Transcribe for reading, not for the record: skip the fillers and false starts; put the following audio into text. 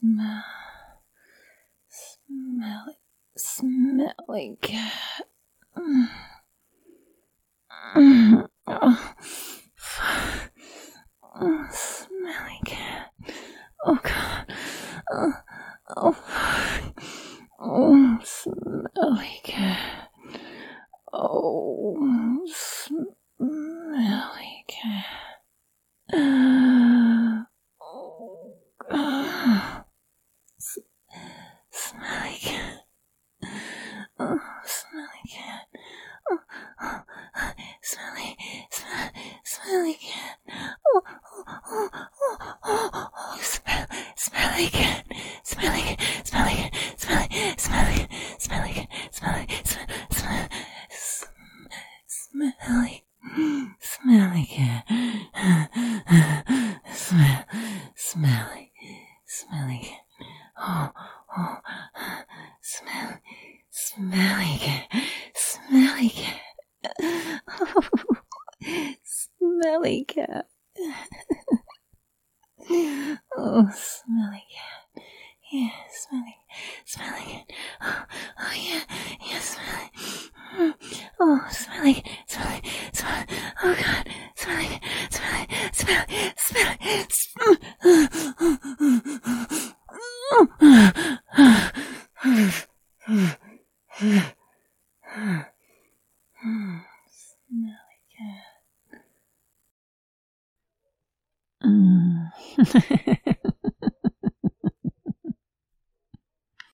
Smelly cat. Oh, smelly cat. Oh God. Oh, smelly cat. Oh, smelly cat. Oh, God. Smelly cat. Oh, smelly cat. Oh, smelly cat. Smelly cat. Smelly cat. Oh, smelly cat. Smelly cat. Smelly cat. Oh, smelly cat. Yeah, smelly cat. Oh yeah, smelly. Oh, smelly. Oh God, smelly. Smelly cat.